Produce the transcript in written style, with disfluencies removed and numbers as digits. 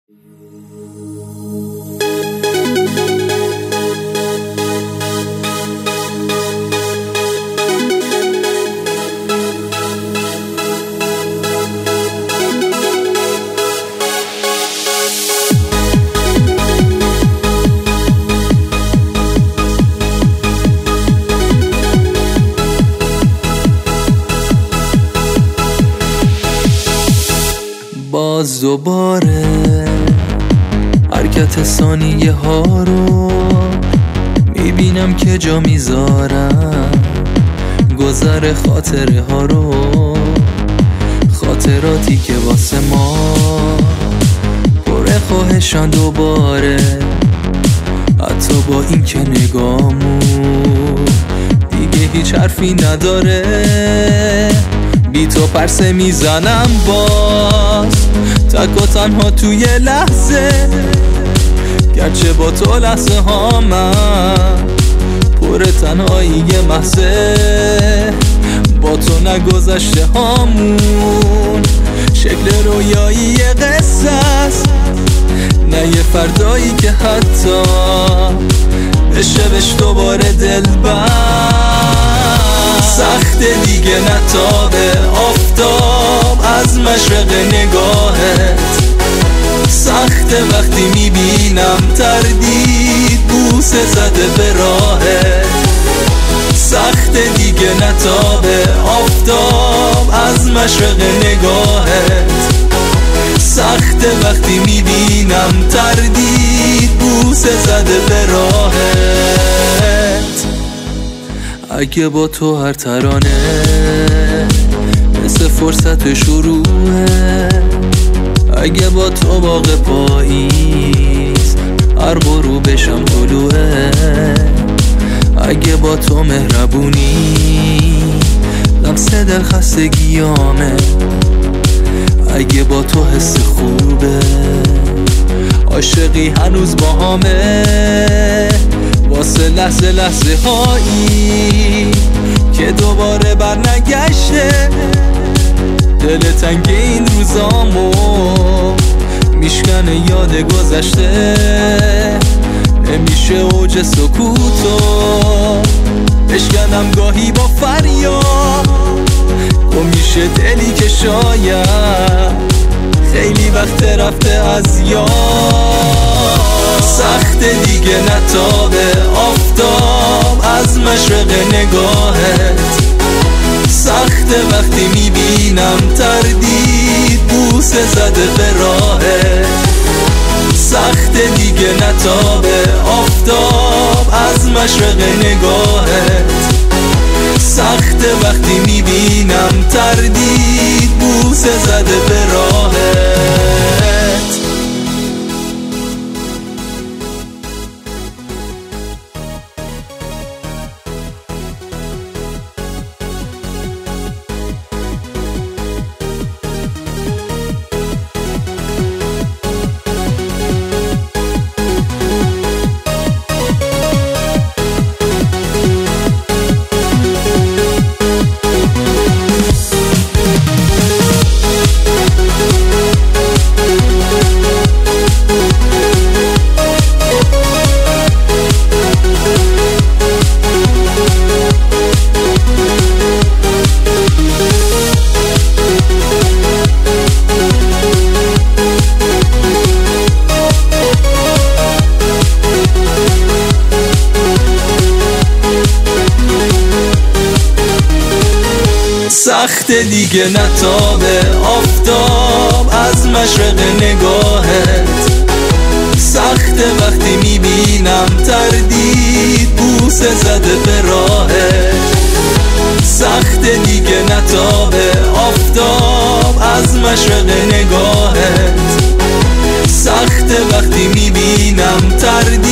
باز دوباره حرکت ثانیه ها رو میبینم که جا میذارم، گذر خاطره ها رو، خاطراتی که واسه ما پر خواهشان دوباره، حتی با این که نگامون دیگه هیچ حرفی نداره. بی تو پرسه میزنم باز تک و تنها توی لحظه، گرچه با تو لحظه ها من پر تنهایی محضه. با تو نگذشته هامون شکل رویایی قصه است، نه یه فردایی که حتی بشه بهش دوباره دلبر. سخت دیگه نتابه آفتاب از مشرق نگاهت، سخت وقتی میبینم تردید بوسه زده به راهت. سخت دیگه نتابه آفتاب از مشرق نگاهت، سخت وقتی میبینم تردید بوسه زده به راهت. اگه با تو هر ترانه مثل فرصت شروعه، اگه با تو باغ پاییز هر غروب بشم طلوعه، اگه با تو مهربونی لمس دل خستگیامه، اگه با تو حس خوبه عاشقی هنوز با همه. واسه لحظه لحظه هایی که دوباره بر نگشته، دل تنگ این روزامو میشکنه یاد گذشته. نمیشه اوج سکوتو بشکنم گاهی با فریاد، گم میشه دلی که شاید خیلی وقت رفته از یاد. سخت دیگه نتابه آفتاب از مشرق نگاهت، سخت وقتی میبینم تردید بوسه زده به راهت. سخت دیگه نتابه آفتاب از مشرق نگاهت، سخت وقتی میبینم تردید بوسه زده به راهت. سخت دیگه نتابه آفتاب از مشرق نگاهت، سخت وقتی میبینم تردید بوسه زده به راهت. سخت دیگه نتابه آفتاب از مشرق نگاهت، سخت وقتی میبینم تردید